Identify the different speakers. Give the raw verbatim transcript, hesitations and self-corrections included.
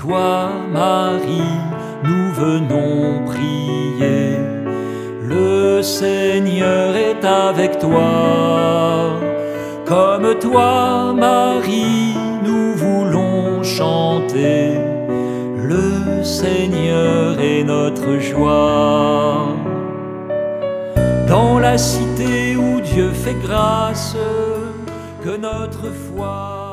Speaker 1: toi, Marie, nous venons prier. Le Seigneur est avec toi. Comme toi, Marie, nous voulons chanter. Le Seigneur est notre joie. Dans la cité où Dieu fait grâce, que notre foi